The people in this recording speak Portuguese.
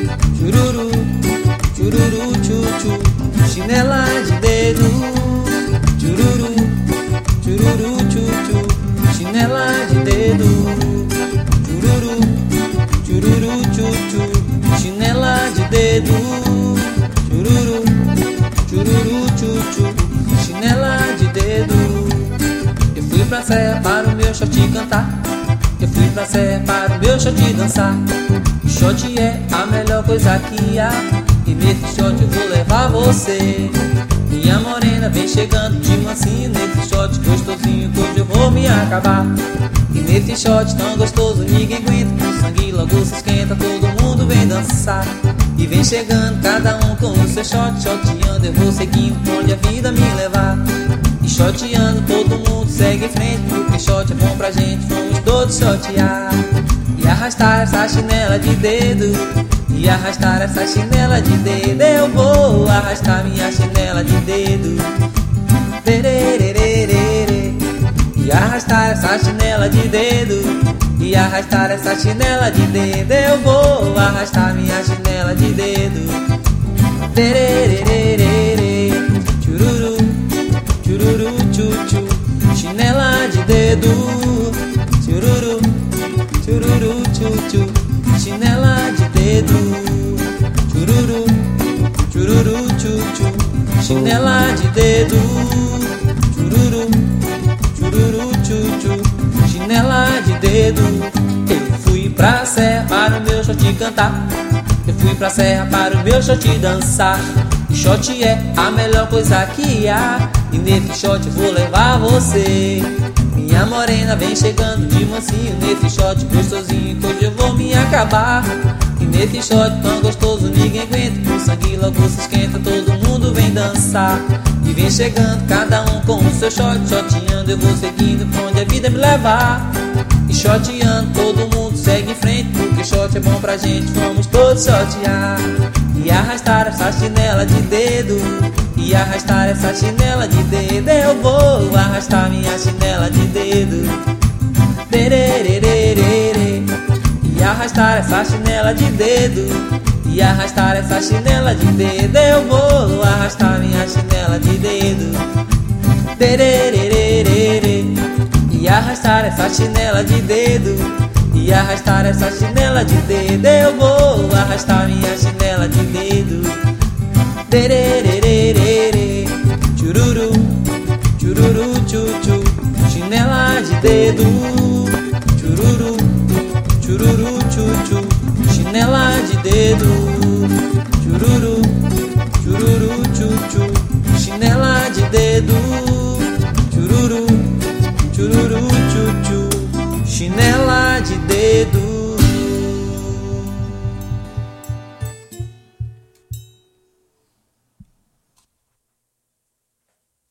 chururu, chururu, tchu-tchu, chinela de dedo, chururu, chururu, tchu-tchu, chinela de dedo, chururu, chururu, tchu-tchu, chinela de dedo, chururu, chururu, tchu-tchu, chinela de dedo. Eu fui pra serra para o meu shot cantar, eu fui pra serra para o meu shot dançar. O shot é a melhor coisa que há, e nesse shot eu vou levar você. Minha morena vem chegando de mansinho, nesse shot gostosinho que hoje eu vou me acabar. E nesse shot tão gostoso ninguém aguenta, o sangue logo se esquenta, todo mundo vem dançar. E vem chegando cada um com o seu shot, shoteando eu vou seguindo pra onde a vida me levar. E shoteando todo mundo segue em frente, porque shot é bom pra gente, vamos todos shotear. E arrastar essa chinela de dedo, e arrastar essa chinela de dedo, eu vou arrastar minha chinela de dedo. E arrastar essa chinela de dedo, e arrastar essa chinela de dedo, eu vou arrastar minha chinela de dedo. Chururu, chururu, tchu-tchu, chinela de dedo, chururu, chururu, tchu-tchu, chinela de dedo, chururu, chururu, tchu-tchu, chinela de dedo, chururu, chururu, tchu-tchu, chinela de dedo. Eu fui pra serra para o meu shot cantar, eu fui pra serra para o meu shot dançar. O shot é a melhor coisa que há, e nesse shot eu vou levar você. Minha morena vem chegando de mansinho, nesse shot gostosinho que hoje eu vou me acabar. E nesse shot tão gostoso ninguém aguenta, o sangue logo se esquenta, todo mundo vem dançar. E vem chegando cada um com o seu shot, shoteando eu vou seguindo pra onde a vida me levar. E shoteando todo mundo segue em frente, porque shot é bom pra gente, vamos todos shotear. E arrastar essa chinela de dedo, e arrastar essa chinela de dedo, eu vou arrastar minha chinela de dedo. E arrastar essa chinela de dedo, e arrastar essa chinela de dedo, eu vou arrastar minha chinela de dedo. E arrastar essa chinela de dedo, e arrastar essa chinela de dedo, eu vou arrastar minha chinela de dedo. Chururu, chururu, tchu-tchu, chinela de dedo, chururu, chururu, tchu-tchu, chinela de dedo, chururu, chururu, tchu-tchu, chinela de dedo, chururu, chururu, tchu-tchu, chinela de dedo.